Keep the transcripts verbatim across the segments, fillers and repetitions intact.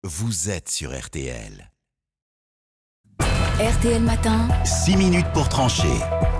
vous êtes sur R T L. R T L Matin. six minutes pour trancher.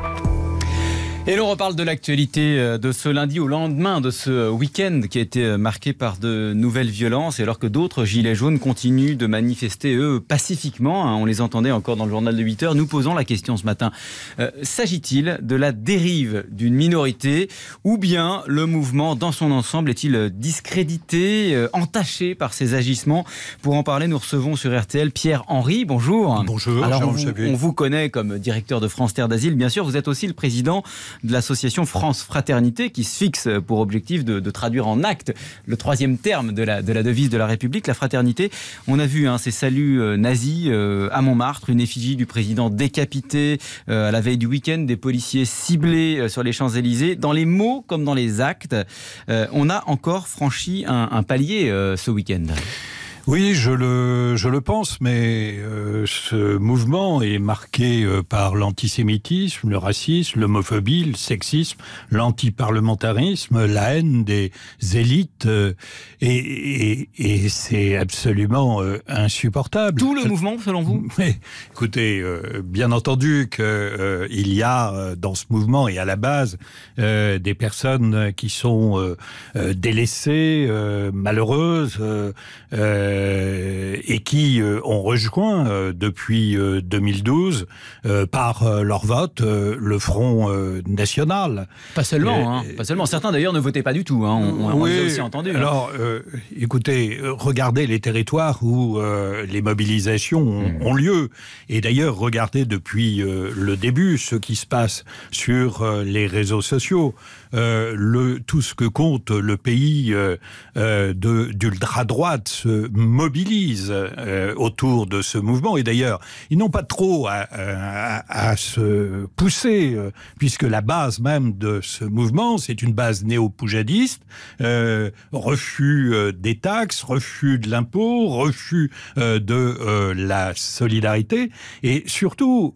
Et l'on reparle de l'actualité de ce lundi au lendemain de ce week-end qui a été marqué par de nouvelles violences, et alors que d'autres gilets jaunes continuent de manifester, eux, pacifiquement. On les entendait encore dans le journal de huit heures. Nous posons la question ce matin. Euh, s'agit-il de la dérive d'une minorité, ou bien le mouvement dans son ensemble est-il discrédité, euh, entaché par ses agissements? Pour en parler, nous recevons sur R T L Pierre-Henri. Bonjour. Bonjour. Alors, on vous, vous, on vous connaît comme directeur de France Terre d'Asile. Bien sûr, vous êtes aussi le président de l'association France Fraternité, qui se fixe pour objectif de, de traduire en acte le troisième terme de la, de la devise de la République, la fraternité. On a vu hein, ces saluts euh, nazis euh, à Montmartre, une effigie du président décapité euh, à la veille du week-end, des policiers ciblés euh, sur les Champs-Élysées. Dans les mots comme dans les actes, euh, on a encore franchi un, un palier euh, ce week-end. Oui, je le, je le pense, mais euh, ce mouvement est marqué euh, par l'antisémitisme, le racisme, l'homophobie, le sexisme, l'antiparlementarisme, la haine des élites, euh, et, et, et c'est absolument euh, insupportable. Tout le mouvement, selon vous? Mais écoutez, euh, bien entendu qu'il euh, y a euh, dans ce mouvement et à la base euh, des personnes qui sont euh, euh, délaissées, euh, malheureuses, euh, euh, et qui euh, ont rejoint euh, depuis euh, deux mille douze euh, par euh, leur vote euh, le Front euh, National. Pas seulement, euh, hein, pas seulement. Certains d'ailleurs ne votaient pas du tout. Hein. On, on oui, les a aussi entendus. Alors, hein. euh, écoutez, regardez les territoires où euh, les mobilisations ont, mmh. ont lieu. Et d'ailleurs, regardez depuis euh, le début ce qui se passe sur euh, les réseaux sociaux. Euh, le, tout ce que compte le pays euh, euh, de, d'ultra-droite se mobilise euh, autour de ce mouvement. Et d'ailleurs, ils n'ont pas trop à, à, à se pousser, euh, puisque la base même de ce mouvement, c'est une base néo-poujadiste, euh, refus euh, des taxes, refus de l'impôt, refus euh, de euh, la solidarité, et surtout,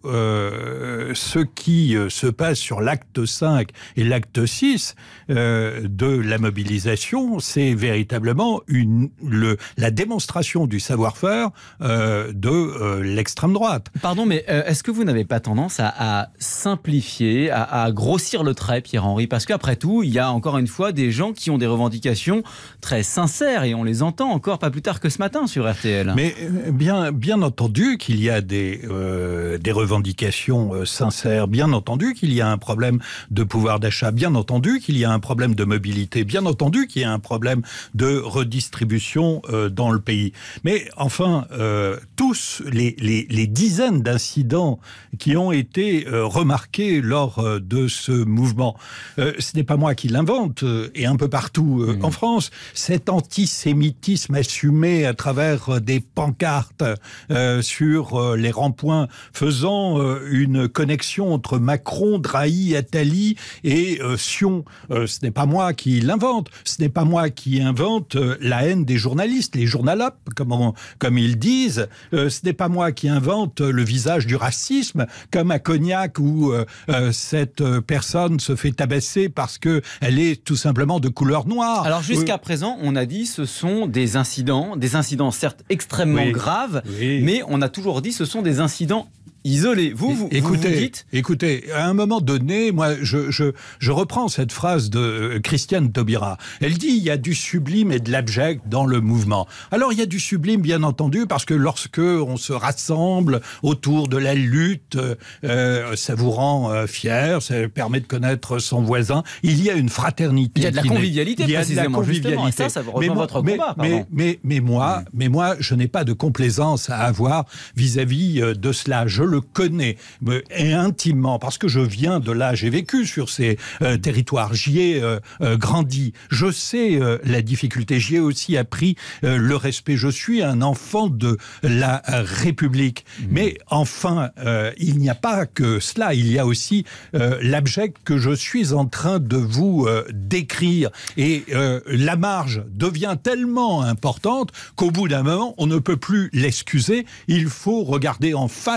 euh, ce qui euh, se passe sur l'acte cinq et l'acte six euh, de la mobilisation, c'est véritablement une, le, la démonstration du savoir-faire euh, de euh, l'extrême droite. Pardon, mais euh, est-ce que vous n'avez pas tendance à, à simplifier, à, à grossir le trait, Pierre-Henri? Parce qu'après tout, il y a encore une fois des gens qui ont des revendications très sincères, et on les entend encore pas plus tard que ce matin sur R T L. Mais bien, bien entendu qu'il y a des, euh, des revendications euh, sincères, bien entendu qu'il y a un problème de pouvoir d'achat, bien entendu qu'il y a un problème de mobilité, bien entendu qu'il y a un problème de redistribution euh, dans le pays. Mais enfin, euh, tous les, les, les dizaines d'incidents qui ont été euh, remarqués lors euh, de ce mouvement, euh, ce n'est pas moi qui l'invente, euh, et un peu partout euh, mmh. en France, cet antisémitisme assumé à travers euh, des pancartes euh, sur euh, les ronds-points, faisant euh, une connexion entre Macron, Drahi, Attali et euh, Sion. Euh, ce n'est pas moi qui l'invente, ce n'est pas moi qui invente euh, la haine des journalistes, les journalopes, comme, on, comme ils disent. Euh, ce n'est pas moi qui invente euh, le visage du racisme, comme à Cognac, où euh, euh, cette euh, personne se fait tabasser parce qu'elle est tout simplement de couleur noire. Alors jusqu'à euh, présent, on a dit ce sont des incidents, des incidents certes extrêmement oui, graves, oui. mais on a toujours dit ce sont des incidents isolé. Vous, vous, écoutez, vous, vous dites... écoutez, à un moment donné, moi, je, je, je reprends cette phrase de euh, Christiane Taubira. Elle dit, il y a du sublime et de l'abject dans le mouvement. Alors, il y a du sublime, bien entendu, parce que lorsque on se rassemble autour de la lutte, euh, ça vous rend euh, fier, ça permet de connaître son voisin. Il y a une fraternité. Il y a de la convivialité, il y a précisément, de la convivialité. Et ça, ça rejoint mais moi, votre mais, combat, mais, mais, mais, moi, mmh. mais moi, je n'ai pas de complaisance à avoir vis-à-vis de cela. Je le connais, et intimement, parce que je viens de là, j'ai vécu sur ces euh, territoires, j'y ai euh, euh, grandi, je sais euh, la difficulté, j'y ai aussi appris euh, le respect, je suis un enfant de la euh, République. Mmh. Mais enfin, euh, il n'y a pas que cela, il y a aussi euh, l'abject que je suis en train de vous euh, décrire, et euh, la marge devient tellement importante qu'au bout d'un moment, on ne peut plus l'excuser, il faut regarder en face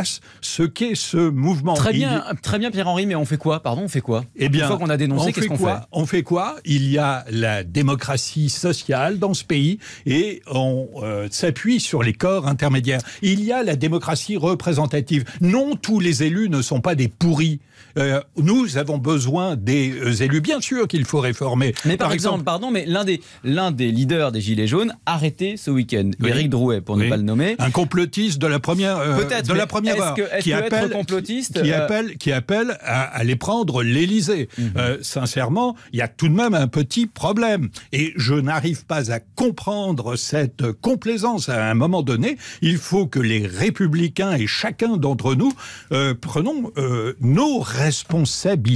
ce qu'est ce mouvement. Très bien, Il... très bien Pierre-Henri, mais on fait quoi? Pardon, on fait quoi? Eh bien, une fois qu'on a dénoncé, qu'est-ce qu'on fait? On fait quoi? Il y a la démocratie sociale dans ce pays et on euh, s'appuie sur les corps intermédiaires. Il y a la démocratie représentative. Non, tous les élus ne sont pas des pourris. Euh, nous avons besoin des euh, élus. Bien sûr qu'il faut réformer. Mais par, par exemple, exemple, pardon, mais l'un des, l'un des leaders des Gilets jaunes arrêté ce week-end, oui. Éric Drouet, pour oui. ne pas le nommer. Un complotiste de la première, euh, Peut-être, de la première heure, que, est-ce qui, que appelle, complotiste, qui, euh... appelle, qui appelle à aller prendre l'Élysée. Mmh. Euh, sincèrement, il y a tout de même un petit problème. Et je n'arrive pas à comprendre cette complaisance. À un moment donné, il faut que les républicains et chacun d'entre nous euh, prenons euh, nos responsabilités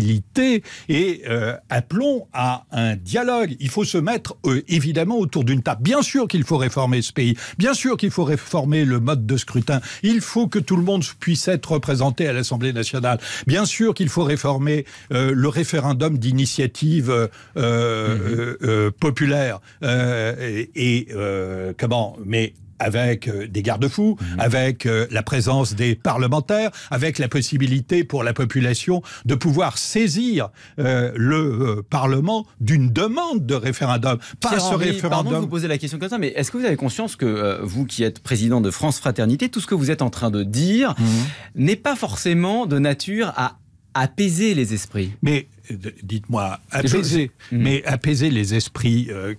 et euh, appelons à un dialogue. Il faut se mettre euh, évidemment autour d'une table. Bien sûr qu'il faut réformer ce pays. Bien sûr qu'il faut réformer le mode de scrutin. Il faut que tout le monde puisse être représenté à l'Assemblée nationale. Bien sûr qu'il faut réformer euh, le référendum d'initiative euh, mmh. euh, euh, populaire. Euh, et et euh, comment mais avec euh, des garde-fous, mmh. avec euh, la présence des parlementaires, avec la possibilité pour la population de pouvoir saisir euh, le euh, Parlement d'une demande de référendum. Pas Pierre ce Henry, référendum... Pardon de vous poser la question comme ça, mais est-ce que vous avez conscience que euh, vous qui êtes président de France Fraternité, tout ce que vous êtes en train de dire mmh. n'est pas forcément de nature à apaiser les esprits? Mais dites-moi, apaiser, je... mais apaiser les esprits. Euh,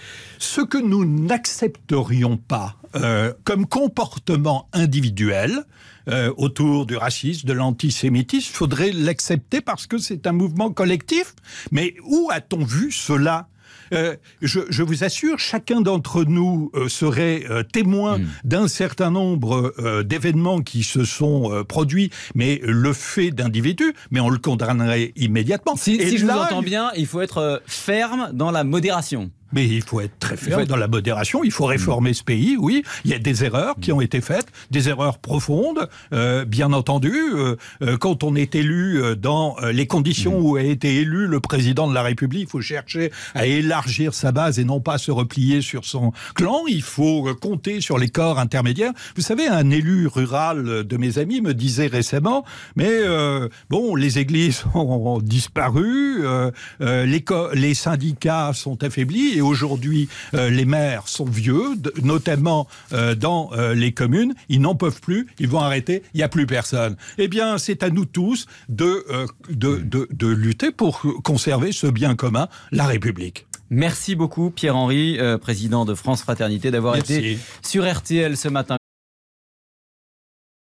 ce que nous n'accepterions pas euh, comme comportement individuel euh, autour du racisme, de l'antisémitisme, il faudrait l'accepter parce que c'est un mouvement collectif. Mais où a-t-on vu cela ? Euh, je, je vous assure, chacun d'entre nous euh, serait euh, témoin mmh. d'un certain nombre euh, d'événements qui se sont euh, produits, mais le fait d'individus, mais on le condamnerait immédiatement. Si, Et si je là, vous entends bien, il faut être euh, ferme dans la modération. Mais il faut être très ferme être... dans la modération, il faut réformer mmh. ce pays, oui. Il y a des erreurs qui ont été faites, des erreurs profondes, euh, bien entendu. Euh, euh, quand on est élu euh, dans euh, les conditions mmh. où a été élu le président de la République, il faut chercher à élargir sa base et non pas se replier sur son clan. Il faut euh, compter sur les corps intermédiaires. Vous savez, un élu rural de mes amis me disait récemment, mais euh, bon, les églises ont disparu, euh, euh, les, les syndicats sont affaiblis, et aujourd'hui, euh, les maires sont vieux, de, notamment euh, dans euh, les communes. Ils n'en peuvent plus, ils vont arrêter, il n'y a plus personne. Eh bien, c'est à nous tous de, euh, de, de, de lutter pour conserver ce bien commun, la République. Merci beaucoup, Pierre-Henry, euh, président de France Fraternité, d'avoir été sur R T L ce matin.